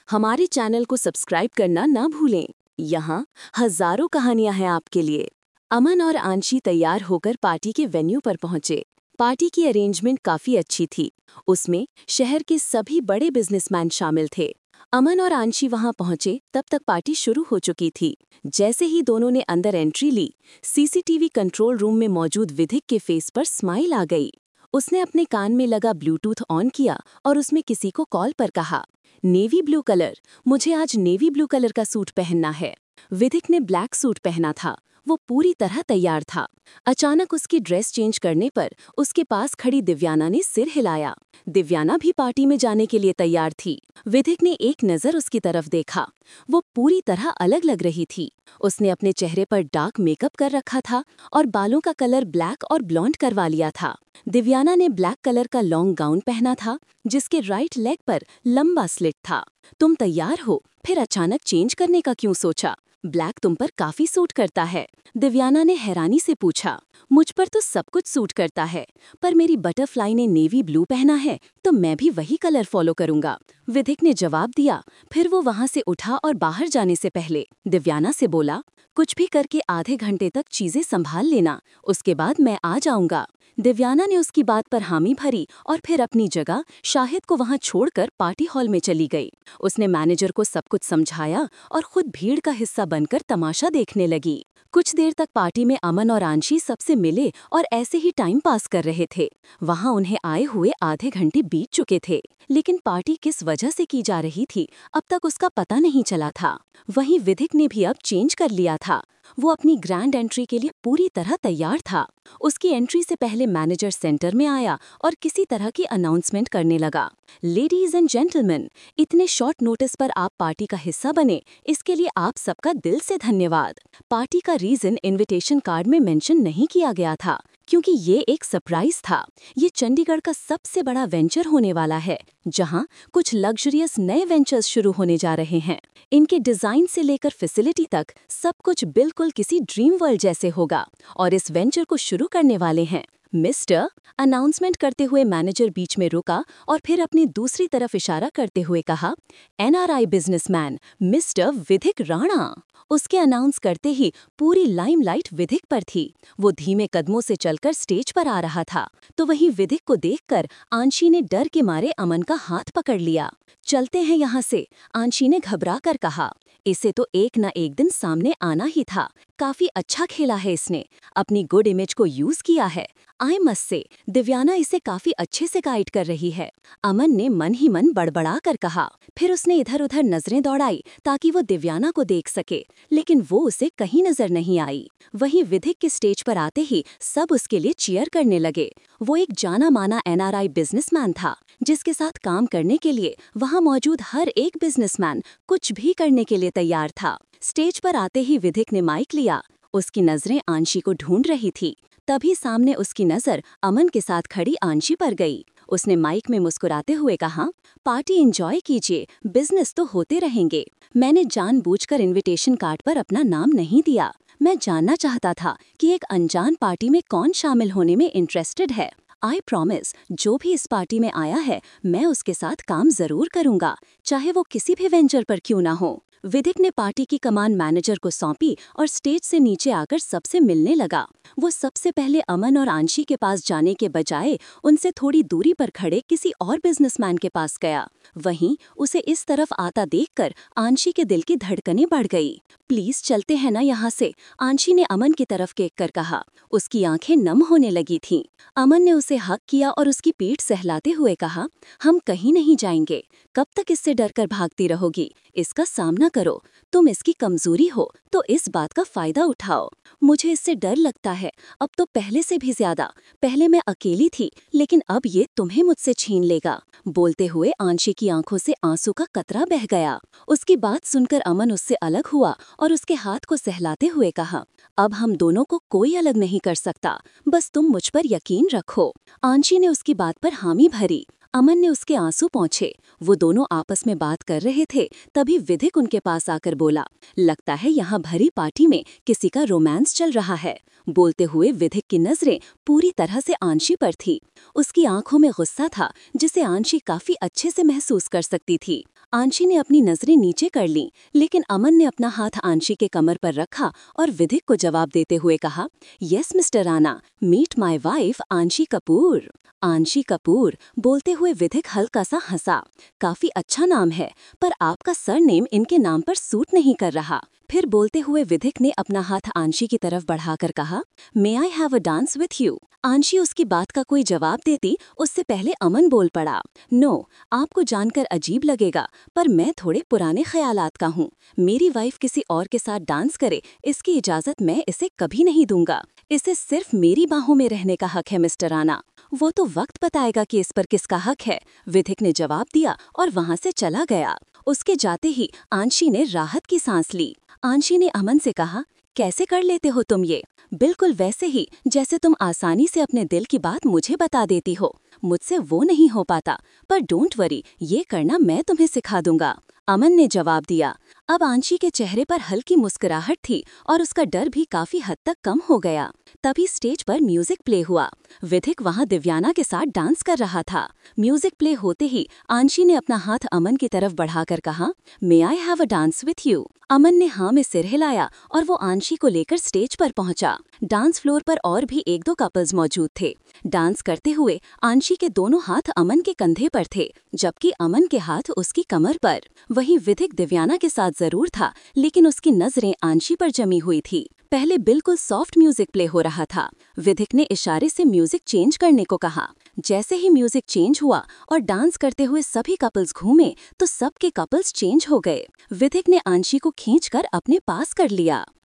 हमारे चैनल को सब्सक्राइब करना ना भूलें। यहाँ हजारों कहानियां हैं आपके लिए। अमन और आंशी तैयार होकर पार्टी के वेन्यू पर पहुंचे। पार्टी की अरेंजमेंट काफी अच्छी थी। उसमें शहर के सभी बड़े बिजनेसमैन शामिल थे। अमन और आंशी वहां पहुंचे तब तक पार्टी शुरू हो चुकी थी। जैसे ही दोनों ने अंदर एंट्री ली, सीसीटीवी कंट्रोल रूम में मौजूद विधिक के फेस पर स्माइल आ गई। उसने अपने कान में लगा ब्लूटूथ ऑन किया और उसमें किसी को कॉल पर कहा, नेवी ब्लू कलर, मुझे आज नेवी ब्लू कलर का सूट पहनना है। विधिक ने ब्लैक सूट पहना था। वो पूरी तरह तैयार था। अचानक उसकी ड्रेस चेंज करने पर उसके पास खड़ी दिव्याना ने सिर हिलाया। दिव्याना भी पार्टी में जाने के लिए तैयार थी। विधिक ने एक नज़र उसकी तरफ देखा। वो पूरी तरह अलग लग रही थी। उसने अपने चेहरे पर डार्क मेकअप कर रखा था और बालों का कलर ब्लैक और ब्लॉन्ड करवा लिया था। दिव्याना ने ब्लैक कलर का लॉन्ग गाउन पहना था, जिसके राइट लेग पर लंबा स्लिट था। तुम तैयार हो, फिर अचानक चेंज करने का क्यों सोचा? ब्लैक तुम पर काफी सूट करता है। दिव्याना ने हैरानी से पूछा। मुझ पर तो सब कुछ सूट करता है, पर मेरी बटरफ्लाई ने नेवी ब्लू पहना है तो मैं भी वही कलर फॉलो करूंगा, विधिक ने जवाब दिया। फिर वो वहां से उठा और बाहर जाने से पहले दिव्याना से बोला, कुछ भी करके आधे घंटे तक चीजें संभाल लेना, उसके बाद मैं आ जाऊंगा। दिव्याना ने उसकी बात पर हामी भरी और फिर अपनी जगह शाहिद को वहां छोड़कर पार्टी हॉल में चली गई। उसने मैनेजर को सब कुछ समझाया और खुद भीड़ का हिस्सा बनकर तमाशा देखने लगी। कुछ देर तक पार्टी में अमन और आंशी सबसे मिले और ऐसे ही टाइम पास कर रहे थे। वहां उन्हें आए हुए आधे घंटे बीत चुके थे, लेकिन पार्टी किस वजह से की जा रही थी अब तक उसका पता नहीं चला था। वहीं विधिक ने भी अब चेंज कर लिया था। वो अपनी ग्रैंड एंट्री के लिए पूरी तरह तैयार था। उसकी एंट्री से पहले मैनेजर सेंटर में आया और किसी तरह की अनाउंसमेंट करने लगा। लेडीज एंड जेंटलमैन, इतने शॉर्ट नोटिस पर आप पार्टी का हिस्सा बने, इसके लिए आप सबका दिल से धन्यवाद। पार्टी का रीजन इनविटेशन कार्ड में मेंशन नहीं किया गया था, क्योंकि ये एक सरप्राइज था। ये चंडीगढ़ का सबसे बड़ा वेंचर होने वाला है, जहां कुछ लग्जरियस नए वेंचर्स शुरू होने जा रहे हैं। इनके डिजाइन से लेकर फैसिलिटी तक सब कुछ बिल्कुल किसी ड्रीम वर्ल्ड जैसे होगा, और इस वेंचर को शुरू करने वाले हैं मिस्टर। अनाउंसमेंट करते हुए मैनेजर बीच में रुका और फिर अपनी दूसरी तरफ इशारा करते हुए कहा, एनआरआई बिजनेसमैन मिस्टर विधिक राणा। उसके अनाउंस करते ही पूरी लाइमलाइट विधिक पर थी। वो धीमे कदमों से चलकर स्टेज पर आ रहा था, तो वहीं विधिक को देखकर आंशी ने डर के मारे अमन का हाथ पकड़ लिया। चलते हैं यहाँ से, आंशी ने घबरा कर कहा। इसे तो एक न एक दिन सामने आना ही था। काफी अच्छा खेला है इसने, अपनी गुड इमेज को यूज किया है। आई मस्ट से, दिव्याना इसे काफी अच्छे से गाइड कर रही है, अमन ने मन ही मन बड़बड़ा कर कहा। फिर उसने इधर उधर नजरें दौड़ाई ताकि वो दिव्याना को देख सके, लेकिन वो उसे कहीं नजर नहीं आई। वहीं विधिक के स्टेज पर आते ही सब उसके लिए चीयर करने लगे। वो एक जाना माना एनआरआई बिजनेसमैन था, जिसके साथ काम करने के लिए वहां मौजूद हर एक बिजनेसमैन कुछ भी करने के लिए तैयार था। स्टेज पर आते ही विधिक ने माइक लिया। उसकी नजरें आंशी को ढूंढ रही थी। तभी सामने उसकी नजर अमन के साथ खड़ी आंशी पर गई। उसने माइक में मुस्कुराते हुए कहा, पार्टी एंजॉय कीजिए, बिजनेस तो होते रहेंगे। मैंने जानबूझकर इनविटेशन कार्ड पर अपना नाम नहीं दिया। मैं जानना चाहता था कि एक अनजान पार्टी में कौन शामिल होने में इंटरेस्टेड है। आई प्रॉमिस, जो भी इस पार्टी में आया है मैं उसके साथ काम जरूर करूंगा, चाहे वो किसी भी वेंचर पर क्यों ना हो। विधिक ने पार्टी की कमान मैनेजर को सौंपी और स्टेज से नीचे आकर सबसे मिलने लगा। वो सबसे पहले अमन और आंशी के पास जाने के बजाय उनसे थोड़ी दूरी पर खड़े किसी और बिजनेसमैन के पास गया। वहीं उसे इस तरफ आता देखकर आंशी के दिल की धड़कनें बढ़ गई। प्लीज चलते हैं ना यहाँ से, आंशी ने अमन की तरफ देख कर कहा। उसकी आंखें नम होने लगी थीं। अमन ने उसे हक किया और उसकी पीठ सहलाते हुए कहा, हम कहीं नहीं जाएंगे। कब तक इससे डरकर भागती रहोगी? इसका सामना करो। तुम इसकी कमजोरी हो तो इस बात का फायदा उठाओ। मुझे इससे डर लगता है, अब तो पहले से भी ज्यादा। पहले मैं अकेली थी, लेकिन अब ये तुम्हें मुझसे छीन लेगा। बोलते हुए आंशी की आंखों से आंसू का कतरा बह गया। उसकी बात सुनकर अमन उससे अलग हुआ और उसके हाथ को सहलाते हुए कहा, अब हम दोनों को कोई अलग नहीं कर सकता, बस तुम मुझ पर यकीन रखो। आंशी ने उसकी बात पर हामी भरी। अमन ने उसके आंसू पोंछे। वो दोनों आपस में बात कर रहे थे, तभी विधिक उनके पास आकर बोला, लगता है यहाँ भरी पार्टी में किसी का रोमांस चल रहा है। बोलते हुए विधिक की नजरें पूरी तरह से आंशी पर थी। उसकी आंखों में गुस्सा था, जिसे आंशी काफी अच्छे से महसूस कर सकती थी। आंशी ने अपनी नजरें नीचे कर लीं, लेकिन अमन ने अपना हाथ आंशी के कमर पर रखा और विधिक को जवाब देते हुए कहा, yes mister Rana, meet my wife Anshi Kapoor. Anshi Kapoor बोलते हुए विधिक हल्का सा हंसा। काफी अच्छा नाम है, पर आपका सरनेम इनके नाम पर सूट नहीं कर रहा। फिर बोलते हुए विधिक ने अपना हाथ आंशी की तरफ बढ़ाकर कहा, may I have a dance with you. Anshi उसकी बात का कोई जवाब देती उससे पहले अमन बोल पड़ा, नो, आपको जानकर अजीब लगेगा, पर मैं थोड़े पुराने ख्यालात का हूँ। मेरी वाइफ किसी और के साथ डांस करे, इसकी इजाजत मैं इसे कभी नहीं दूंगा। इसे सिर्फ मेरी बाहों में रहने का हक है मिस्टर राणा। वो तो वक्त बताएगा कि इस पर किसका हक है, विधिक ने जवाब दिया और वहां से चला गया। उसके जाते ही आंशी ने राहत की सांस ली। आंशी ने अमन से कहा, कैसे कर लेते हो तुम ये? बिल्कुल वैसे ही जैसे तुम आसानी से अपने दिल की बात मुझे बता देती हो। मुझसे वो नहीं हो पाता, पर डोंट वरी, ये करना मैं तुम्हें सिखा दूंगा, अमन ने जवाब दिया। अब आंशी के चेहरे पर हल्की मुस्कुराहट थी और उसका डर भी काफी हद तक कम हो गया। तभी स्टेज पर म्यूजिक प्ले हुआ। विधिक वहां दिव्याना के साथ डांस कर रहा था। म्यूजिक प्ले होते ही आंशी ने अपना हाथ अमन की तरफ बढ़ाकर कहा, may I have a dance with you. Aman ने हाँ में सिर हिलाया और वो आंशी को लेकर स्टेज पर पहुंचा। डांस फ्लोर पर और भी एक दो कपल्स मौजूद थे। डांस करते हुए आंशी के दोनों हाथ अमन के कंधे पर थे, जबकि अमन के हाथ उसकी कमर पर। वहीं विधिक दिव्याना के साथ जरूर था, लेकिन उसकी नजरें आंशी पर जमी हुई थी। पहले बिल्कुल सॉफ्ट म्यूजिक प्ले हो रहा था। विधिक ने इशारे से म्यूजिक चेंज करने को कहा। जैसे ही म्यूजिक चेंज हुआ और डांस करते हुए सभी कपल्स घूमे, तो सबके कपल्स चेंज हो गए। विधिक ने आंशी को खींचकर अपने पास कर लिया।